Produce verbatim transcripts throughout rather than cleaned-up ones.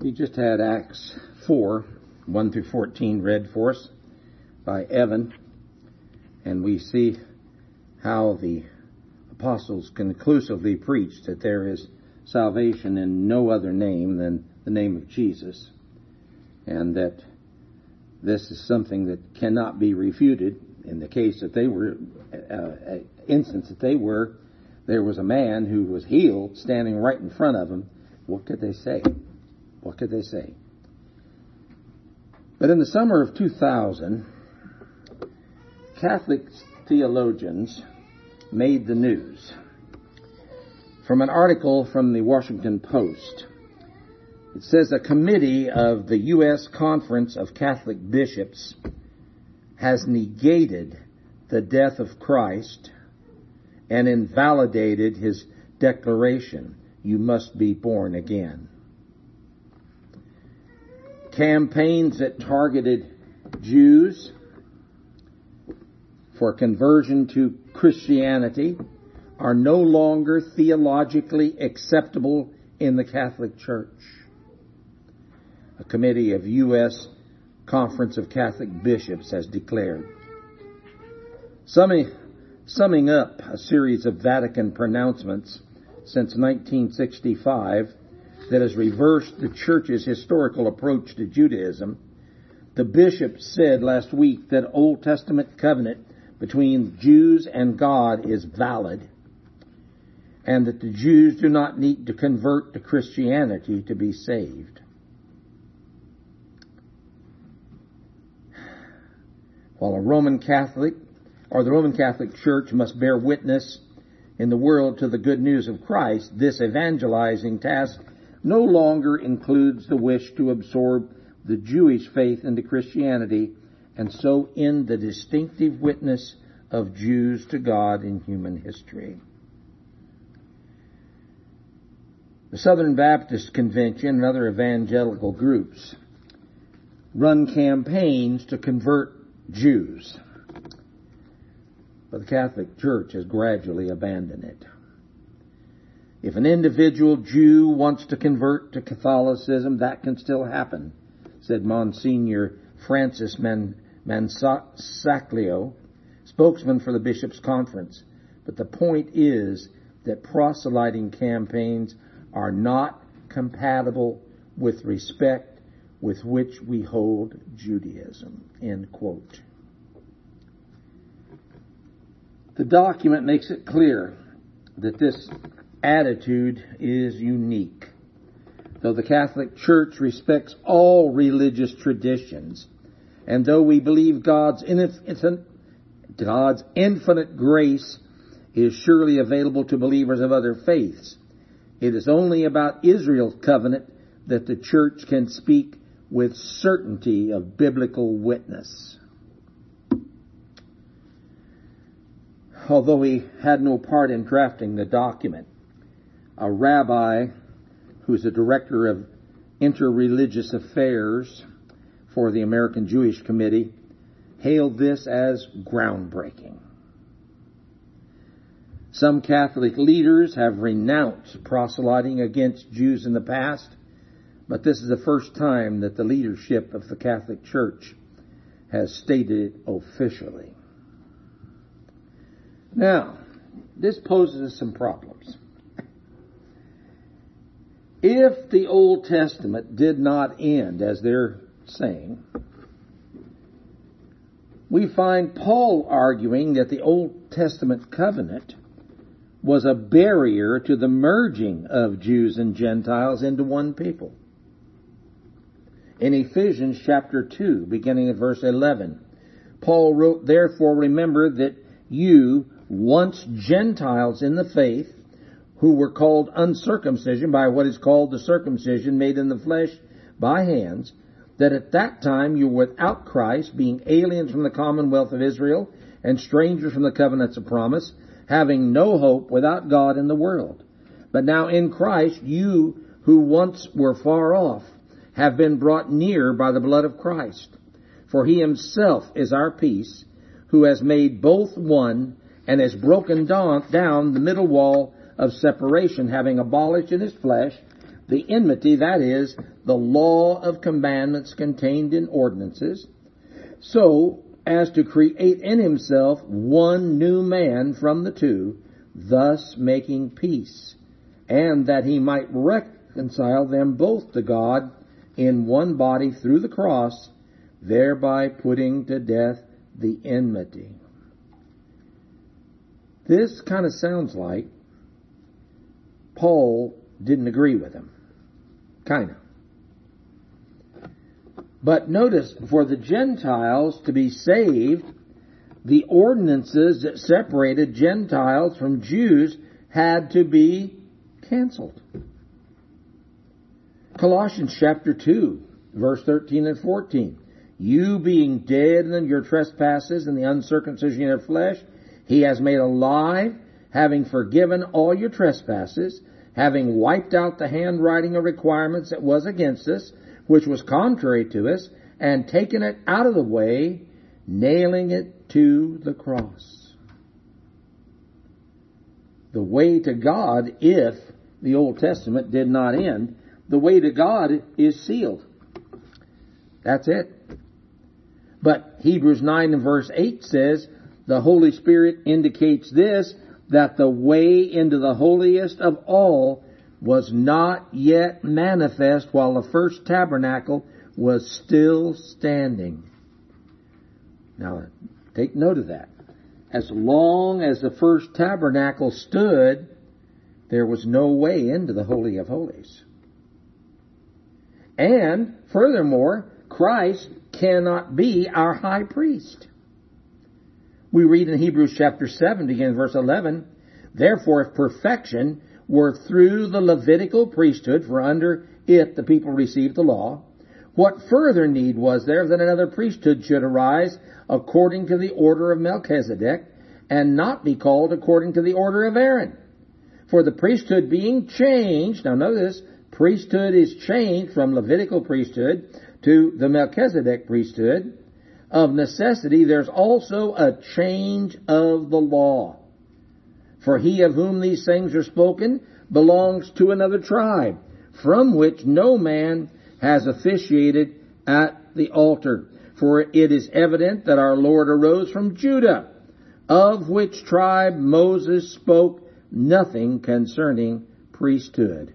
We just had Acts four, one through fourteen read for us by Evan, and we see how the apostles conclusively preached that there is salvation in no other name than the name of Jesus, and that this is something that cannot be refuted. In the case that they were, uh, instance that they were, there was a man who was healed standing right in front of them. What could they say? What could they say? But in the summer of two thousand, Catholic theologians made the news. From an article from the Washington Post, it says a committee of the U S Conference of Catholic Bishops has negated the death of Christ and invalidated his declaration, "You must be born again." Campaigns that targeted Jews for conversion to Christianity are no longer theologically acceptable in the Catholic Church. A committee of U S Conference of Catholic Bishops has declared. Summing, summing up a series of Vatican pronouncements since nineteen sixty-five that has reversed the Church's historical approach to Judaism, the bishop said last week that Old Testament covenant between Jews and God is valid, and that the Jews do not need to convert to Christianity to be saved. While a Roman Catholic, or the Roman Catholic Church, must bear witness in the world to the good news of Christ, this evangelizing task no longer includes the wish to absorb the Jewish faith into Christianity and so end the distinctive witness of Jews to God in human history. The Southern Baptist Convention and other evangelical groups run campaigns to convert Jews, but the Catholic Church has gradually abandoned it. If an individual Jew wants to convert to Catholicism, that can still happen, said Monsignor Francis Man- Mansaclio, spokesman for the Bishops' Conference. But the point is that proselyting campaigns are not compatible with respect with which we hold Judaism. End quote. The document makes it clear that this attitude is unique. Though the Catholic Church respects all religious traditions, and though we believe God's infinite, God's infinite grace is surely available to believers of other faiths, it is only about Israel's covenant that the Church can speak with certainty of biblical witness. Although he had no part in drafting the document, a rabbi who's the director of interreligious affairs for the American Jewish Committee hailed this as groundbreaking. Some Catholic leaders have renounced proselyting against Jews in the past, but this is the first time that the leadership of the Catholic Church has stated it officially. Now, this poses some problems. If the Old Testament did not end, as they're saying, we find Paul arguing that the Old Testament covenant was a barrier to the merging of Jews and Gentiles into one people. In Ephesians chapter two, beginning at verse eleven, Paul wrote, "Therefore remember that you, once Gentiles in the faith, who were called uncircumcision by what is called the circumcision made in the flesh by hands, that at that time you were without Christ, being aliens from the commonwealth of Israel and strangers from the covenants of promise, having no hope, without God in the world. But now in Christ you who once were far off have been brought near by the blood of Christ. For he himself is our peace, who has made both one and has broken down, down the middle wall of separation, having abolished in his flesh the enmity, that is, the law of commandments contained in ordinances, so as to create in himself one new man from the two, thus making peace, and that he might reconcile them both to God in one body through the cross, thereby putting to death the enmity. This kind of sounds like Paul didn't agree with him. Kind of. But notice, for the Gentiles to be saved, the ordinances that separated Gentiles from Jews had to be canceled. Colossians chapter two, verse thirteen and fourteen. You being dead in your trespasses and the uncircumcision of your flesh, he has made alive, having forgiven all your trespasses, having wiped out the handwriting of requirements that was against us, which was contrary to us, and taken it out of the way, nailing it to the cross. The way to God, if the Old Testament did not end, the way to God is sealed. That's it. But Hebrews nine and verse eight says, the Holy Spirit indicates this, that the way into the holiest of all was not yet manifest while the first tabernacle was still standing. Now, take note of that. As long as the first tabernacle stood, there was no way into the Holy of Holies. And, furthermore, Christ cannot be our high priest. We read in Hebrews chapter seven, beginning verse eleven, therefore, if perfection were through the Levitical priesthood, for under it the people received the law, what further need was there that another priesthood should arise according to the order of Melchizedek, and not be called according to the order of Aaron? For the priesthood being changed, now notice, priesthood is changed from Levitical priesthood to the Melchizedek priesthood. Of necessity, there's also a change of the law. For he of whom these things are spoken belongs to another tribe, from which no man has officiated at the altar. For it is evident that our Lord arose from Judah, of which tribe Moses spoke nothing concerning priesthood.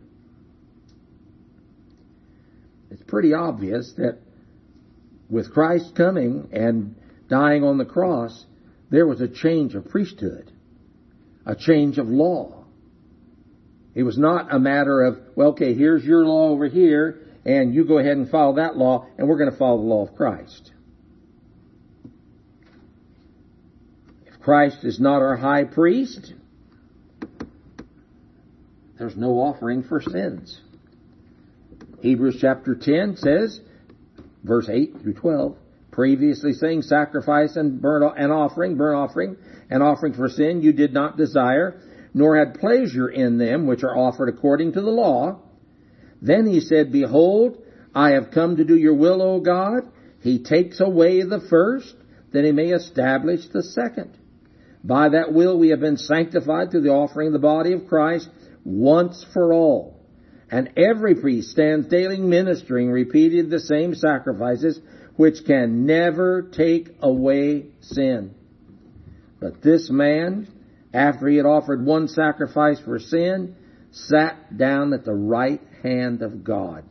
It's pretty obvious that with Christ coming and dying on the cross, there was a change of priesthood, a change of law. It was not a matter of, well, okay, here's your law over here, and you go ahead and follow that law, and we're going to follow the law of Christ. If Christ is not our high priest, there's no offering for sins. Hebrews chapter ten says, verse eight through twelve, previously saying, sacrifice and burnt and offering, burnt offering, and offering for sin you did not desire, nor had pleasure in them which are offered according to the law. Then he said, behold, I have come to do your will, O God. He takes away the first, that he may establish the second. By that will we have been sanctified through the offering of the body of Christ once for all. And every priest stands daily ministering, repeating the same sacrifices, which can never take away sin. But this man, after he had offered one sacrifice for sin, sat down at the right hand of God.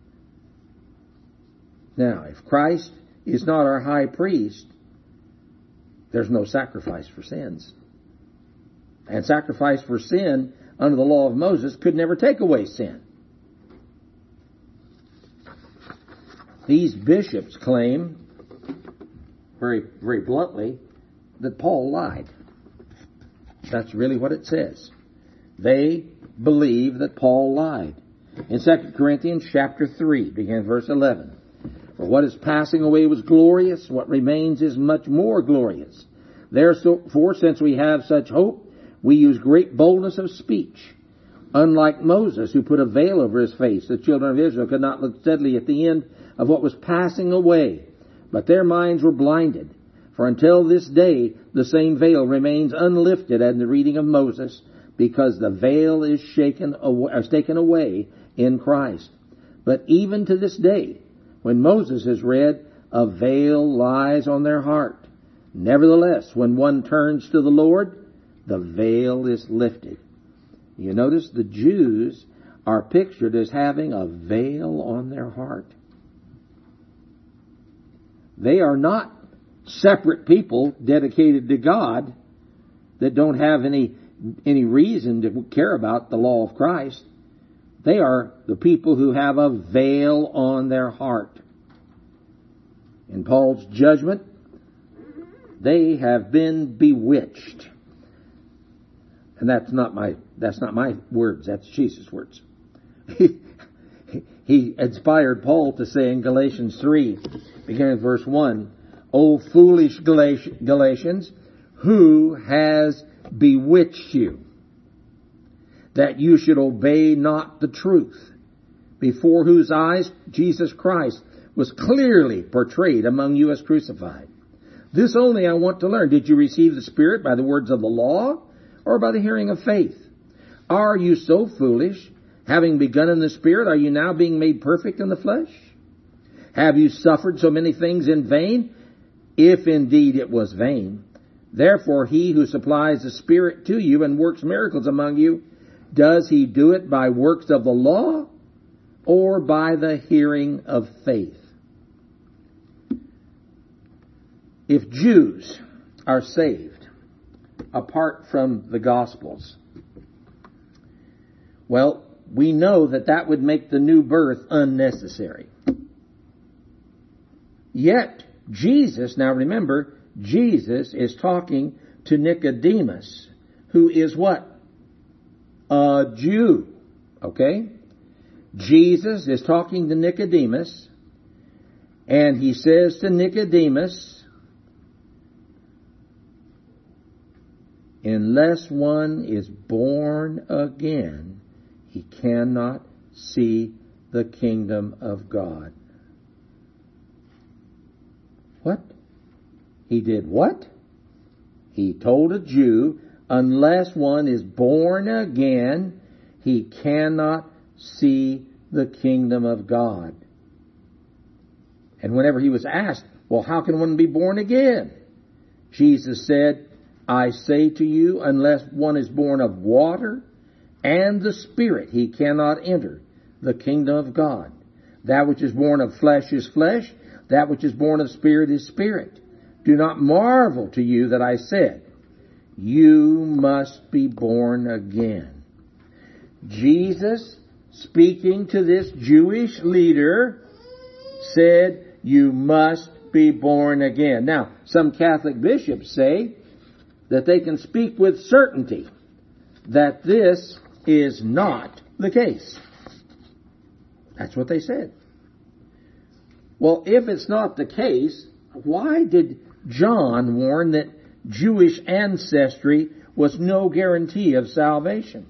Now, if Christ is not our high priest, there's no sacrifice for sins. And sacrifice for sin under the law of Moses could never take away sin. These bishops claim, very, very bluntly, that Paul lied. That's really what it says. They believe that Paul lied. In Second Corinthians chapter three, beginning verse eleven, for what is passing away was glorious, what remains is much more glorious. Therefore, since we have such hope, we use great boldness of speech. Unlike Moses, who put a veil over his face, the children of Israel could not look steadily at the end of what was passing away, but their minds were blinded. For until this day, the same veil remains unlifted in the reading of Moses, because the veil is shaken away, is taken away in Christ. But even to this day, when Moses is read, a veil lies on their heart. Nevertheless, when one turns to the Lord, the veil is lifted. You notice the Jews are pictured as having a veil on their heart. They are not separate people dedicated to God that don't have any any reason to care about the law of Christ. They are the people who have a veil on their heart. In Paul's judgment, they have been bewitched. And that's not my that's not my words, that's Jesus' words. He, he inspired Paul to say in Galatians three, beginning with verse one, O foolish Galatians, who has bewitched you, that you should obey not the truth, before whose eyes Jesus Christ was clearly portrayed among you as crucified. This only I want to learn. Did you receive the Spirit by the words of the law, or by the hearing of faith? Are you so foolish? Having begun in the Spirit, are you now being made perfect in the flesh? Have you suffered so many things in vain? If indeed it was vain. Therefore he who supplies the Spirit to you and works miracles among you, does he do it by works of the law or by the hearing of faith? If Jews are saved apart from the Gospels, well, we know that that would make the new birth unnecessary. Yet, Jesus, now remember, Jesus is talking to Nicodemus, who is what? A Jew. Okay? Jesus is talking to Nicodemus, and he says to Nicodemus, unless one is born again, he cannot see the kingdom of God. What? He did what? He told a Jew, unless one is born again, he cannot see the kingdom of God. And whenever he was asked, well, how can one be born again? Jesus said, I say to you, unless one is born of water and the Spirit, he cannot enter the kingdom of God. That which is born of flesh is flesh. That which is born of Spirit is spirit. Do not marvel to you that I said, you must be born again. Jesus, speaking to this Jewish leader, said, you must be born again. Now, some Catholic bishops say that they can speak with certainty that this is not the case. That's what they said. Well, if it's not the case, why did John warn that Jewish ancestry was no guarantee of salvation?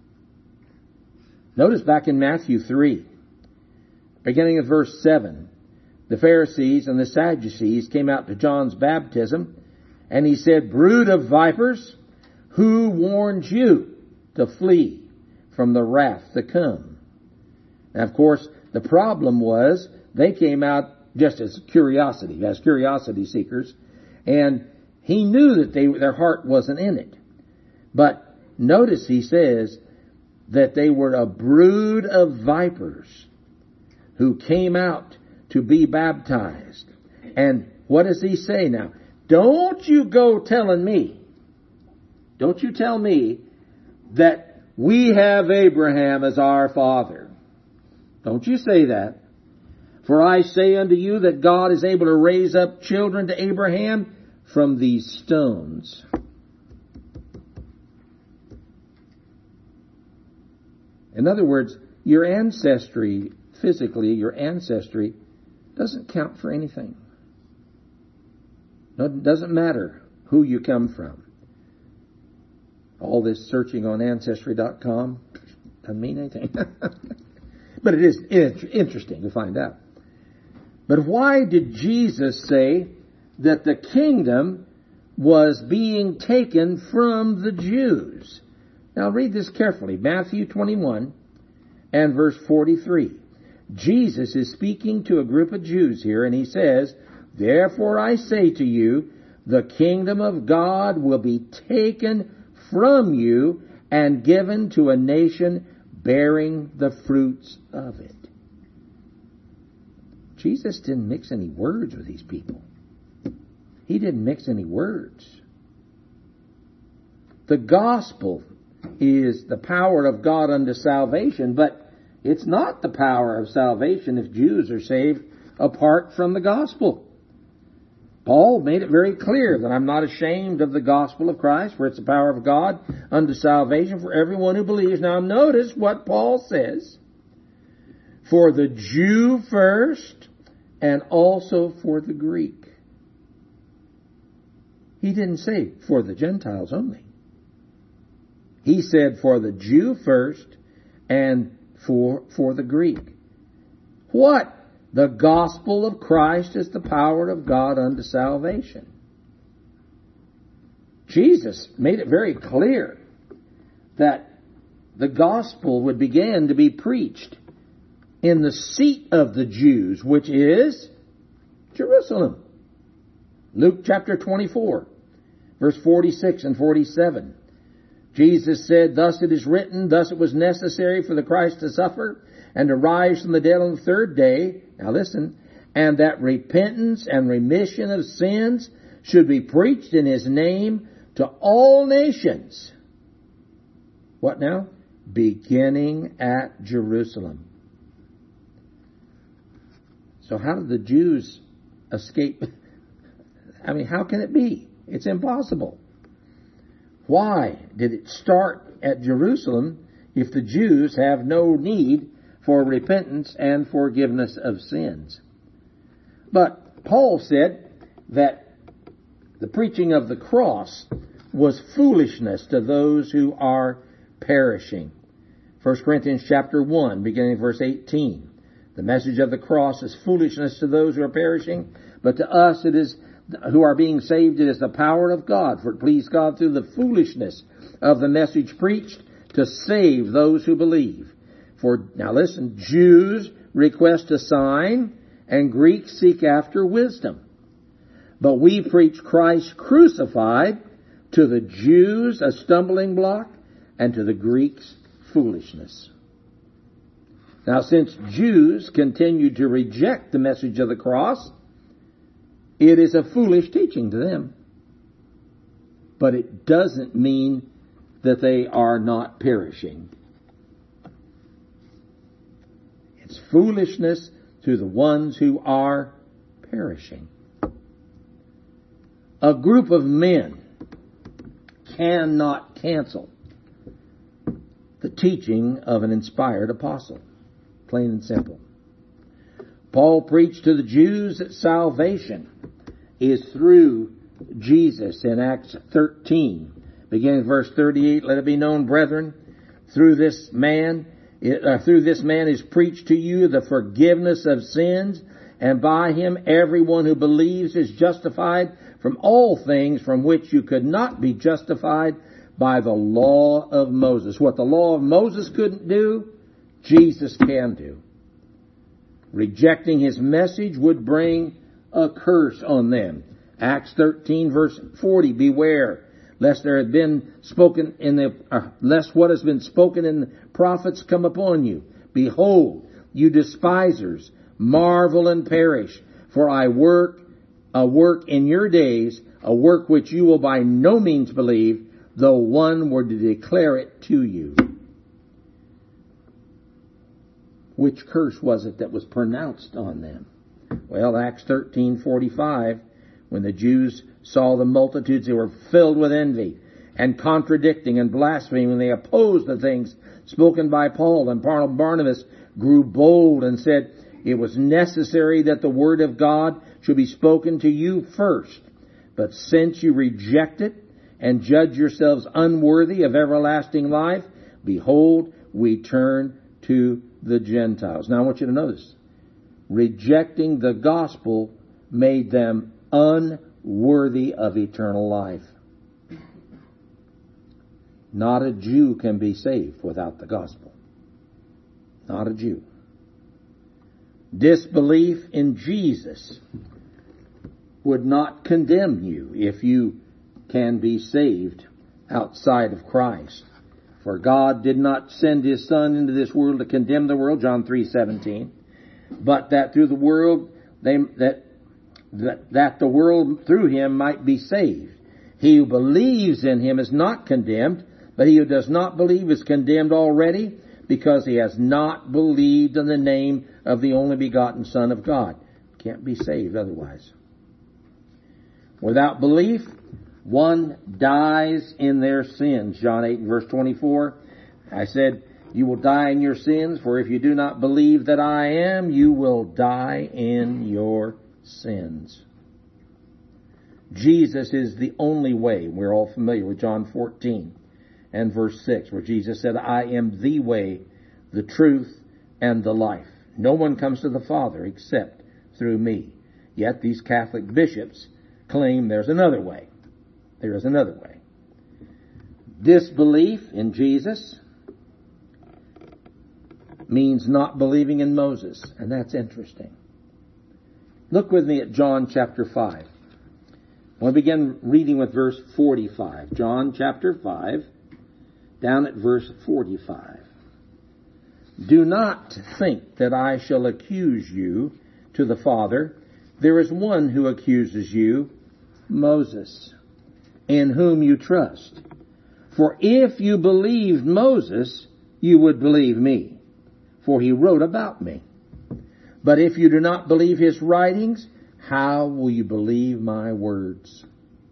Notice back in Matthew three, beginning of verse seven, the Pharisees and the Sadducees came out to John's baptism, and he said, brood of vipers, who warned you to flee from the wrath to come? Now, of course, the problem was they came out just as curiosity, as curiosity seekers, and he knew that they, their heart wasn't in it. But notice he says that they were a brood of vipers who came out to be baptized. And what does he say now? Don't you go telling me, don't you tell me that we have Abraham as our father. Don't you say that. For I say unto you that God is able to raise up children to Abraham from these stones. In other words, your ancestry, physically, your ancestry doesn't count for anything. No, it doesn't matter who you come from. All this searching on Ancestry dot com doesn't mean anything. But it is interesting to find out. But why did Jesus say that the kingdom was being taken from the Jews? Now read this carefully. Matthew twenty-one and verse forty-three. Jesus is speaking to a group of Jews here, and he says, "Therefore I say to you, the kingdom of God will be taken from you and given to a nation bearing the fruits of it." Jesus didn't mix any words with these people. He didn't mix any words. The gospel is the power of God unto salvation, but it's not the power of salvation if Jews are saved apart from the gospel. Paul made it very clear that I'm not ashamed of the gospel of Christ, for it's the power of God unto salvation for everyone who believes. Now notice what Paul says. For the Jew first, and also for the Greek. He didn't say for the Gentiles only. He said for the Jew first, and for, for the Greek. What? The gospel of Christ is the power of God unto salvation. Jesus made it very clear that the gospel would begin to be preached in the seat of the Jews, which is Jerusalem. Luke chapter twenty-four, verse forty-six and forty-seven. Jesus said, "Thus it is written, thus it was necessary for the Christ to suffer and to rise from the dead on the third day." Now listen. "And that repentance and remission of sins should be preached in His name to all nations." What now? Beginning at Jerusalem. So how did the Jews escape? I mean, how can it be? It's impossible. Why did it start at Jerusalem if the Jews have no need for repentance and forgiveness of sins? But Paul said that the preaching of the cross was foolishness to those who are perishing. First Corinthians chapter one, beginning verse eighteen. "The message of the cross is foolishness to those who are perishing, but to us it is who are being saved, it is the power of God. For it pleased God through the foolishness of the message preached to save those who believe. For," now listen, "Jews request a sign, and Greeks seek after wisdom. But we preach Christ crucified, to the Jews a stumbling block, and to the Greeks foolishness." Now, since Jews continue to reject the message of the cross, it is a foolish teaching to them. But it doesn't mean that they are not perishing. It's foolishness to the ones who are perishing. A group of men cannot cancel the teaching of an inspired apostle. Plain and simple. Paul preached to the Jews that salvation is through Jesus in Acts thirteen. Beginning in verse thirty-eight, "Let it be known, brethren, through this man, uh, through this man is preached to you the forgiveness of sins, and by him everyone who believes is justified from all things from which you could not be justified by the law of Moses." What the law of Moses couldn't do, Jesus can do. Rejecting his message would bring a curse on them. Acts thirteen verse forty, "Beware, lest there had been spoken in the, uh, lest what has been spoken in the prophets come upon you. Behold, you despisers, marvel and perish, for I work a work in your days, a work which you will by no means believe, though one were to declare it to you." Which curse was it that was pronounced on them? Well, Acts thirteen forty-five, when the Jews saw the multitudes, they were filled with envy and contradicting and blaspheming. They opposed the things spoken by Paul, and Barnabas grew bold and said, "It was necessary that the word of God should be spoken to you first. But since you reject it and judge yourselves unworthy of everlasting life, behold, we turn to the Gentiles." Now I want you to notice, rejecting the gospel made them unworthy of eternal life. Not a Jew can be saved without the gospel. Not a Jew. Disbelief in Jesus would not condemn you if you can be saved outside of Christ. For God did not send His Son into this world to condemn the world, John three seventeen, but that through the world they that that, that the world through Him might be saved. He who believes in Him is not condemned, but he who does not believe is condemned already, because he has not believed in the name of the only begotten Son of God. Can't be saved otherwise. Without belief, one dies in their sins. John eight and verse twenty-four. I said, you will die in your sins, for if you do not believe that I am, you will die in your sins. Jesus is the only way. We're all familiar with John fourteen and verse six, where Jesus said, I am the way, the truth, and the life. No one comes to the Father except through me. Yet these Catholic bishops claim there's another way. There is another way. Disbelief in Jesus means not believing in Moses, and that's interesting. Look with me at John chapter five. We'll begin reading with verse forty-five. John chapter five, down at verse forty-five. Do not think that I shall accuse you to the Father. There is one who accuses you, Moses, in whom you trust. For if you believed Moses, you would believe me, for he wrote about me. But if you do not believe his writings, how will you believe my words?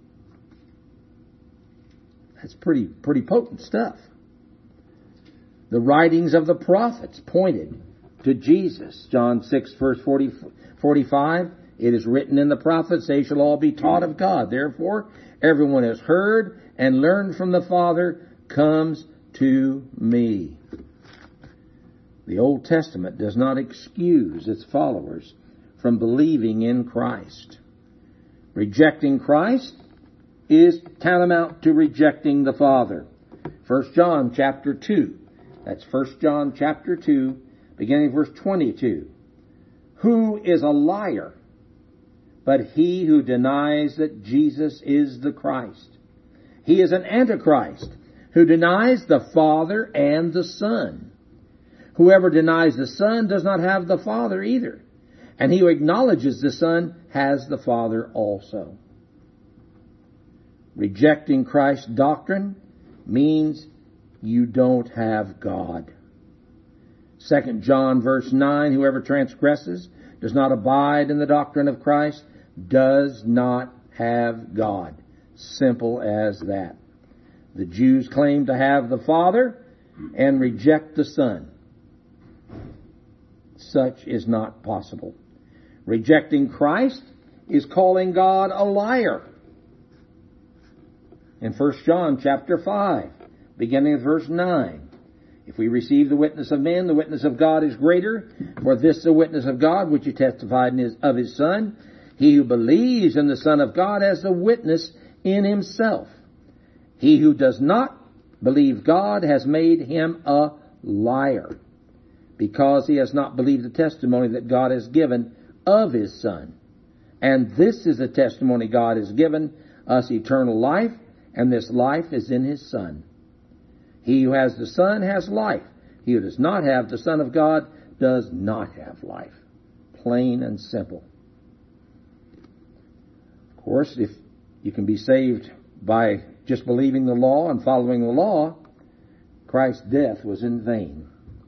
That's pretty, pretty potent stuff. The writings of the prophets pointed to Jesus. John six, verse forty, forty-five. It is written in the prophets, they shall all be taught of God. Therefore, everyone has heard and learned from the Father comes to me. The Old Testament does not excuse its followers from believing in Christ. Rejecting Christ is tantamount to rejecting the Father. First John chapter two. That's First John chapter two, beginning verse twenty-two. Who is a liar but he who denies that Jesus is the Christ? He is an antichrist who denies the Father and the Son. Whoever denies the Son does not have the Father either. And he who acknowledges the Son has the Father also. Rejecting Christ's doctrine means you don't have God. Second John verse nine, whoever transgresses, does not abide in the doctrine of Christ, does not have God. Simple as that. The Jews claim to have the Father and reject the Son. Such is not possible. Rejecting Christ is calling God a liar. In First John chapter five, beginning with verse nine. If we receive the witness of men, the witness of God is greater. For this is the witness of God, which he testified in his, of his Son. He who believes in the Son of God has the witness in himself. He who does not believe God has made him a liar, because he has not believed the testimony that God has given of his Son. And this is the testimony God has given us, eternal life, and this life is in his Son. He who has the Son has life. He who does not have the Son of God does not have life. Plain and simple. Of course, if you can be saved by just believing the law and following the law, Christ's death was in vain.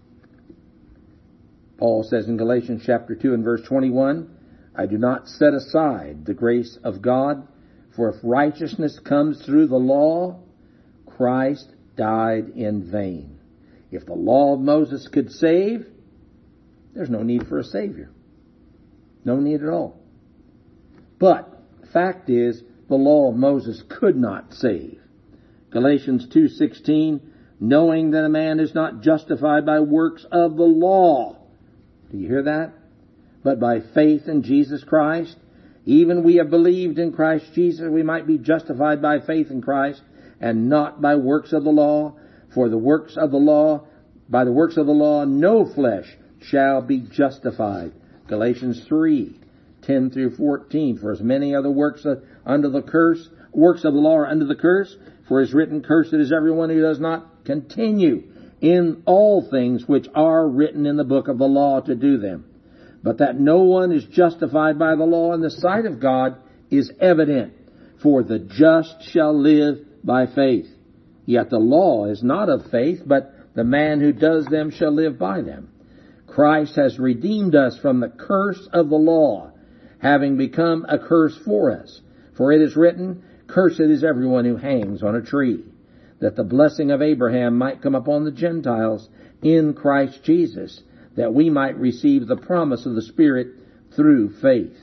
Paul says in Galatians chapter two and verse twenty-one, I do not set aside the grace of God, for if righteousness comes through the law, Christ died in vain. If the law of Moses could save, there's no need for a Savior. No need at all. But the fact is, the law of Moses could not save. Galatians two sixteen, knowing that a man is not justified by works of the law. Do you hear that? But by faith in Jesus Christ. Even we have believed in Christ Jesus, we might be justified by faith in Christ, and not by works of the law. For the works of the law, by the works of the law, no flesh shall be justified. Galatians three, ten through fourteen. For as many other works under the curse, works of the law are under the curse, for it is written, cursed is everyone who does not continue in all things which are written in the book of the law to do them. But that no one is justified by the law in the sight of God is evident, for the just shall live by faith. Yet the law is not of faith, but the man who does them shall live by them. Christ has redeemed us from the curse of the law, having become a curse for us. For it is written, cursed is everyone who hangs on a tree, that the blessing of Abraham might come upon the Gentiles in Christ Jesus, that we might receive the promise of the Spirit through faith.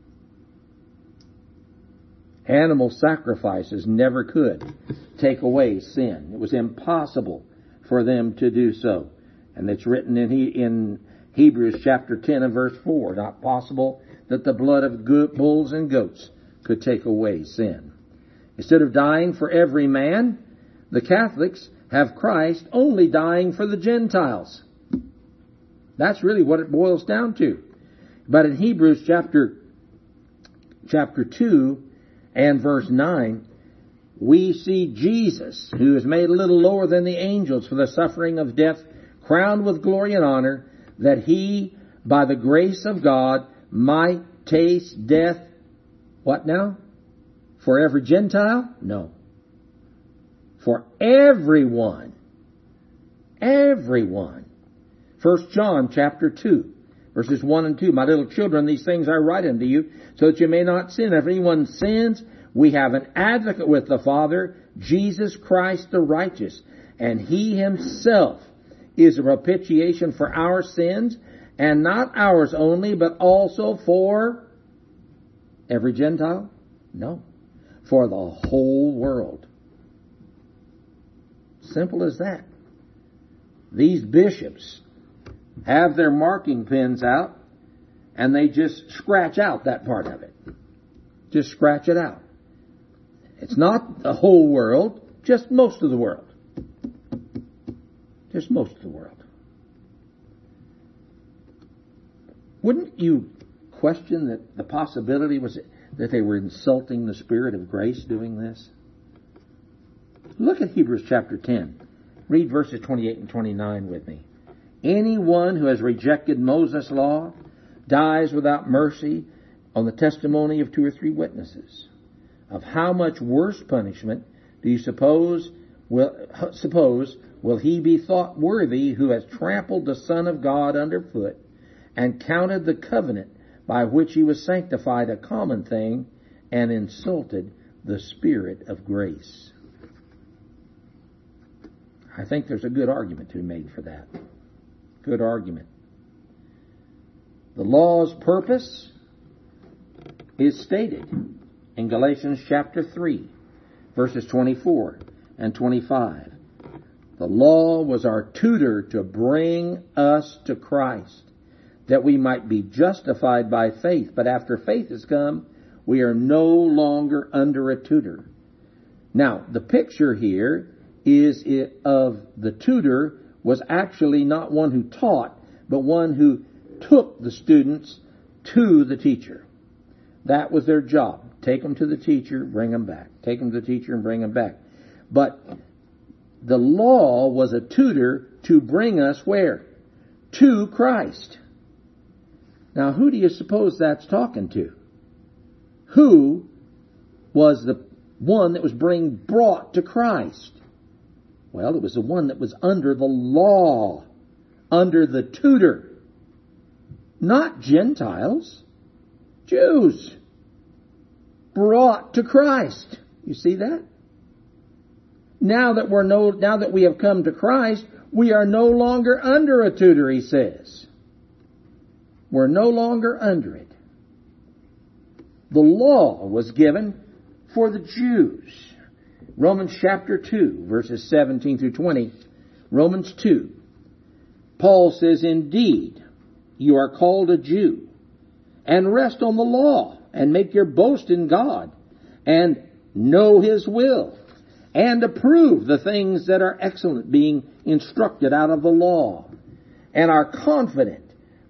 Animal sacrifices never could take away sin. It was impossible for them to do so. And it's written in, he, in Hebrews chapter ten and verse four, not possible that the blood of go- bulls and goats could take away sin. Instead of dying for every man, the Catholics have Christ only dying for the Gentiles. That's really what it boils down to. But in Hebrews chapter, chapter two and verse nine, we see Jesus, who is made a little lower than the angels for the suffering of death, crowned with glory and honor, that he, by the grace of God, might taste death. What now? For every Gentile? No. For everyone. Everyone. First John chapter two, verses one and two. My little children, these things I write unto you, so that you may not sin. If anyone sins, we have an advocate with the Father, Jesus Christ the righteous. And he himself is a propitiation for our sins, and not ours only, but also for every Gentile? No. For the whole world. Simple as that. These bishops have their marking pens out, and they just scratch out that part of it. Just scratch it out. It's not the whole world, just most of the world. Just most of the world. Wouldn't you question that the possibility was that they were insulting the Spirit of grace doing this? Look at Hebrews chapter ten. Read verses twenty-eight and twenty-nine with me. Anyone who has rejected Moses' law dies without mercy on the testimony of two or three witnesses. Of how much worse punishment do you suppose will suppose will he be thought worthy who has trampled the Son of God underfoot and counted the covenant by which he was sanctified a common thing and insulted the Spirit of grace? I think there's a good argument to be made for that. Good argument. The law's purpose is stated in Galatians chapter three, verses twenty-four and twenty-five. The law was our tutor to bring us to Christ, that we might be justified by faith. But after faith has come, we are no longer under a tutor. Now, the picture here is it of the tutor was actually not one who taught, but one who took the students to the teacher. That was their job. Take them to the teacher, bring them back. Take them to the teacher and bring them back. But the law was a tutor to bring us where? To Christ. Now, who do you suppose that's talking to? Who was the one that was being brought to Christ? Well, it was the one that was under the law, under the tutor. Not Gentiles, Jews. Brought to Christ. You see that? Now that we're no, now that we have come to Christ, we are no longer under a tutor, he says. We're no longer under it. The law was given for the Jews. Romans chapter two, verses seventeen through twenty. Romans two. Paul says, indeed, you are called a Jew, and rest on the law, and make your boast in God, and know His will, and approve the things that are excellent, being instructed out of the law, and are confident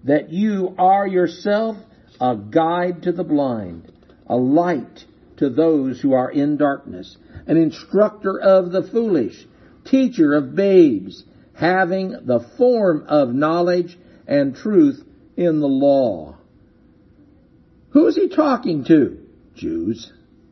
that you are yourself a guide to the blind, a light to those who are in darkness, an instructor of the foolish, teacher of babes, having the form of knowledge and truth in the law. Who is he talking to? Jews.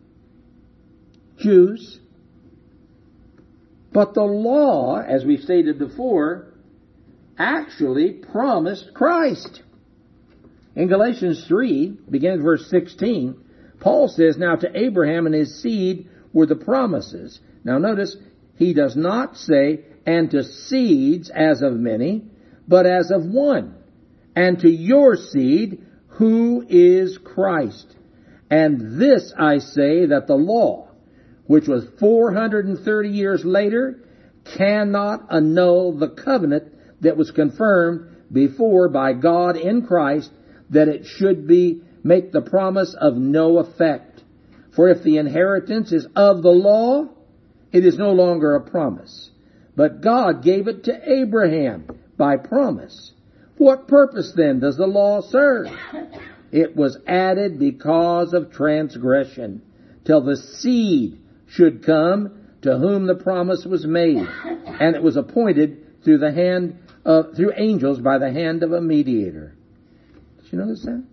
Jews. But the law, as we've stated before, actually promised Christ. In Galatians three, begins verse sixteen, Paul says, now to Abraham and his seed were the promises. Now notice, he does not say, and to seeds as of many, but as of one, and to your seed, who is Christ. And this I say, that the law, which was four hundred thirty years later, cannot annul the covenant that was confirmed before by God in Christ, that it should be make the promise of no effect. For if the inheritance is of the law, it is no longer a promise. But God gave it to Abraham by promise. What purpose then does the law serve? It was added because of transgression, till the seed should come to whom the promise was made, and it was appointed through the hand of, through angels by the hand of a mediator. Did you notice that?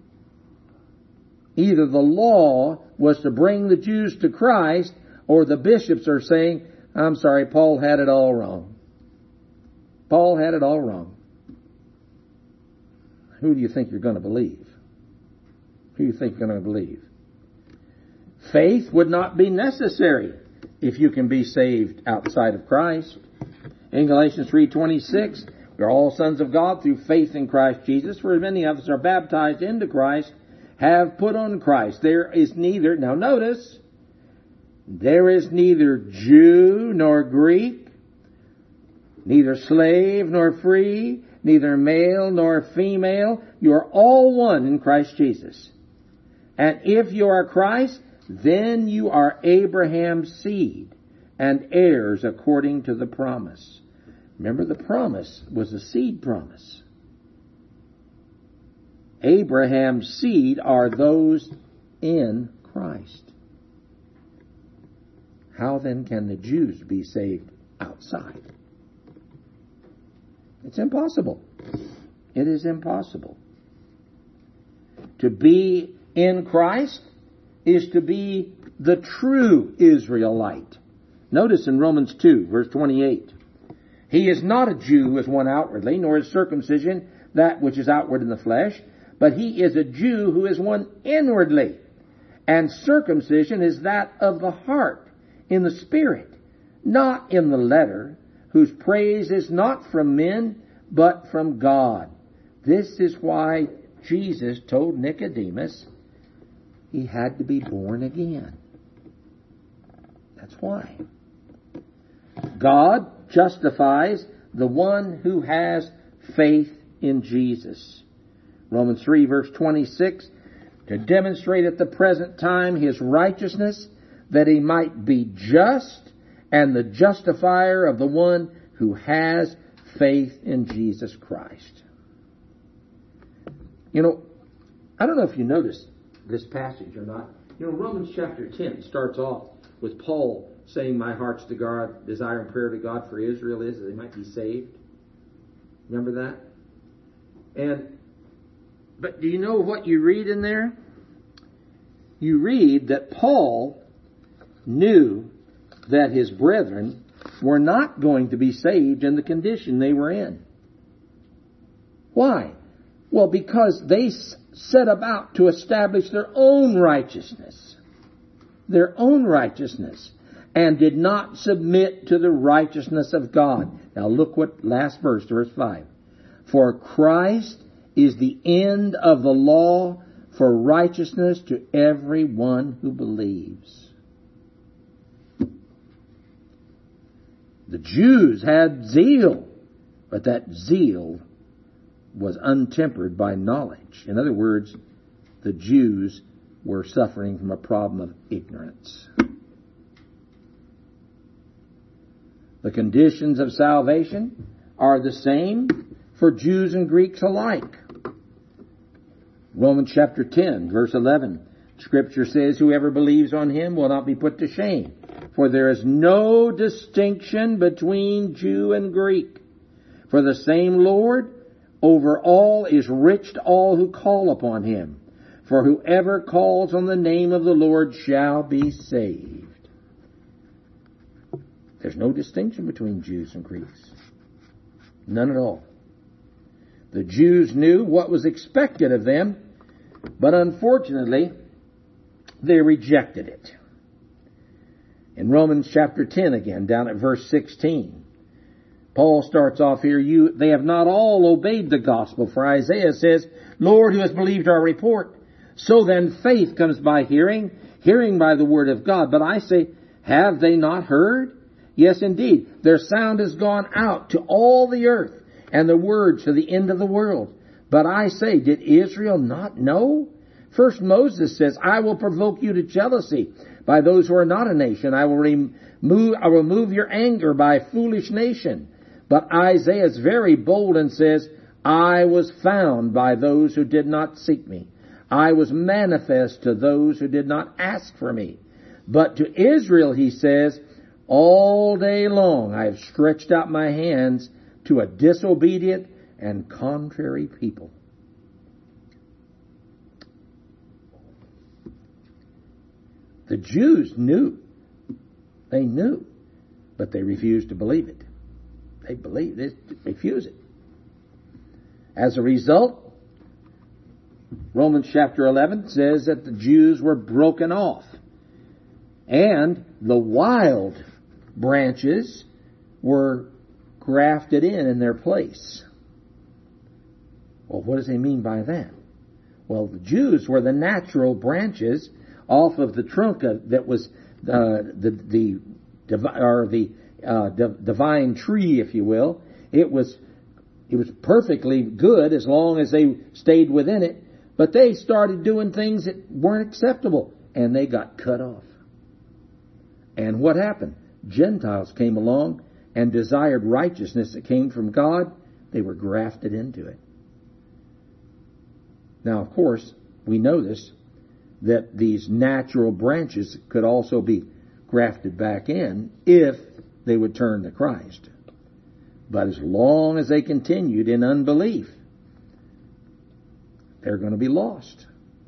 Either the law was to bring the Jews to Christ, or the bishops are saying, I'm sorry, Paul had it all wrong. Paul had it all wrong. Who do you think you're going to believe? Who do you think you're going to believe? Faith would not be necessary if you can be saved outside of Christ. In Galatians three twenty-six, we are all sons of God through faith in Christ Jesus, for many of us are baptized into Christ, have put on Christ. There is neither, now notice, there is neither Jew nor Greek, neither slave nor free, neither male nor female. You are all one in Christ Jesus. And if you are Christ, then you are Abraham's seed and heirs according to the promise. Remember, the promise was a seed promise. Abraham's seed are those in Christ. How then can the Jews be saved outside? It's impossible. It is impossible. To be in Christ is to be the true Israelite. Notice in Romans two, verse twenty-eight. He is not a Jew as one outwardly, nor is circumcision that which is outward in the flesh, but he is a Jew who is one inwardly. And circumcision is that of the heart, in the spirit, not in the letter, whose praise is not from men, but from God. This is why Jesus told Nicodemus he had to be born again. That's why. God justifies the one who has faith in Jesus. Romans three, verse twenty-six, to demonstrate at the present time his righteousness, that he might be just and the justifier of the one who has faith in Jesus Christ. You know, I don't know if you noticed this passage or not. You know, Romans chapter ten starts off with Paul saying, my heart's to God, desire and prayer to God for Israel is that they might be saved. Remember that? And, but do you know what you read in there? You read that Paul knew that his brethren were not going to be saved in the condition they were in. Why? Well, because they set about to establish their own righteousness. Their own righteousness. And did not submit to the righteousness of God. Now look what last verse, verse five. For Christ is the end of the law for righteousness to everyone who believes. The Jews had zeal, but that zeal was untempered by knowledge. In other words, the Jews were suffering from a problem of ignorance. The conditions of salvation are the same for Jews and Greeks alike. Romans chapter ten, verse eleven. Scripture says, whoever believes on him will not be put to shame. For there is no distinction between Jew and Greek. For the same Lord over all is rich to all who call upon him. For whoever calls on the name of the Lord shall be saved. There's no distinction between Jews and Greeks. None at all. The Jews knew what was expected of them, but unfortunately, they rejected it. In Romans chapter ten again, down at verse sixteen, Paul starts off here, you, they have not all obeyed the gospel. For Isaiah says, Lord, who has believed our report? So then faith comes by hearing, hearing by the word of God. But I say, have they not heard? Yes, indeed. Their sound has gone out to all the earth, and the words to the end of the world. But I say, did Israel not know? First Moses says, I will provoke you to jealousy by those who are not a nation. I will remove, I will move your anger by a foolish nation. But Isaiah is very bold and says, I was found by those who did not seek me. I was manifest to those who did not ask for me. But to Israel, he says, all day long I have stretched out my hands to a disobedient and contrary people. The Jews knew. They knew. But they refused to believe it. They believed it, refused it. As a result, Romans chapter eleven says that the Jews were broken off. And the wild branches were grafted in in their place. Well, what does he mean by that? Well, the Jews were the natural branches off of the trunk of, that was uh, the the or the uh, divine tree, if you will. It was it was perfectly good as long as they stayed within it. But they started doing things that weren't acceptable, and they got cut off. And what happened? Gentiles came along and desired righteousness that came from God. They were grafted into it. Now, of course, we know this, that these natural branches could also be grafted back in if they would turn to Christ. But as long as they continued in unbelief, they're going to be lost.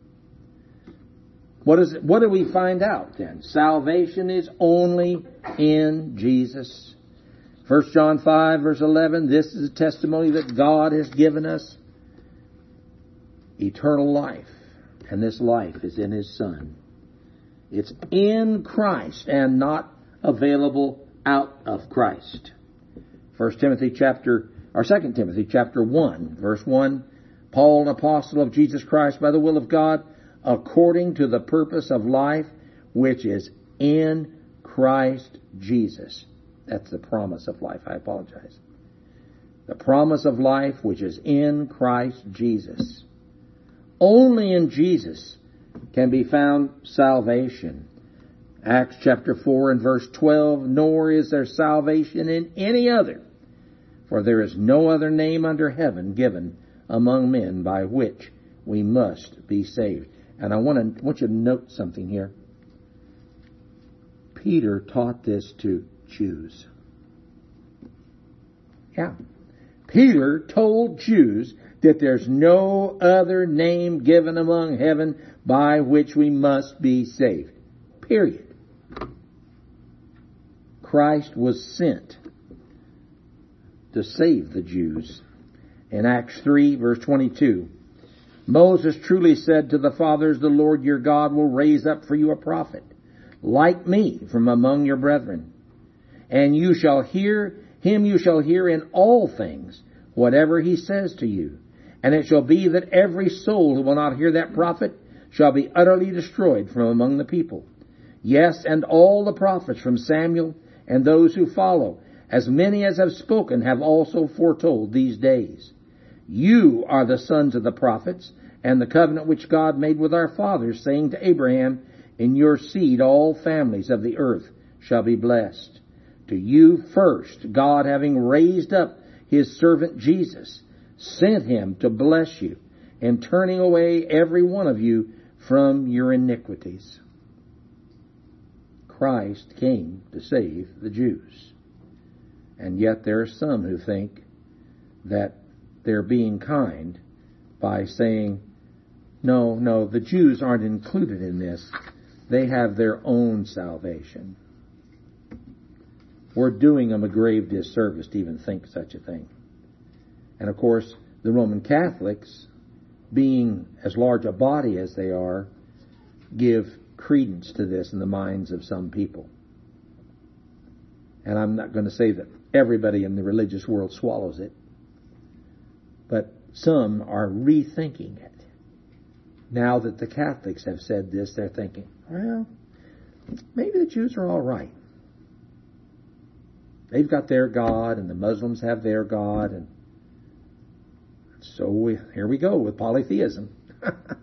What is it? What do we find out then? Salvation is only in Jesus. First John five, verse eleven, this is a testimony that God has given us eternal life. And this life is in His Son. It's in Christ and not available out of Christ. First Timothy chapter, or Second Timothy chapter one, verse one, Paul, an apostle of Jesus Christ by the will of God, according to the purpose of life which is in Christ Jesus. That's the promise of life. I apologize. The promise of life which is in Christ Jesus. Only in Jesus can be found salvation. Acts chapter four and verse twelve, nor is there salvation in any other, for there is no other name under heaven given among men by which we must be saved. And I want to want you to note something here. Peter taught this to Jews. Yeah. Peter told Jews that there's no other name given among heaven by which we must be saved. Period. Christ was sent to save the Jews. In Acts three, verse twenty-two, Moses truly said to the fathers, the Lord your God will raise up for you a prophet, like me, from among your brethren. And you shall hear him, you shall hear in all things, whatever he says to you. And it shall be that every soul who will not hear that prophet shall be utterly destroyed from among the people. Yes, and all the prophets from Samuel and those who follow, as many as have spoken, have also foretold these days. You are the sons of the prophets, and the covenant which God made with our fathers, saying to Abraham, in your seed all families of the earth shall be blessed. To you first, God, having raised up his servant Jesus, sent him to bless you and turning away every one of you from your iniquities. Christ came to save the Jews. And yet there are some who think that they're being kind by saying, no, no, the Jews aren't included in this. They have their own salvation. We're doing them a grave disservice to even think such a thing. And of course, the Roman Catholics, being as large a body as they are, give credence to this in the minds of some people. And I'm not going to say that everybody in the religious world swallows it, but some are rethinking it. Now that the Catholics have said this, they're thinking, well, maybe the Jews are all right. They've got their God, and the Muslims have their God, and so we, here we go with polytheism.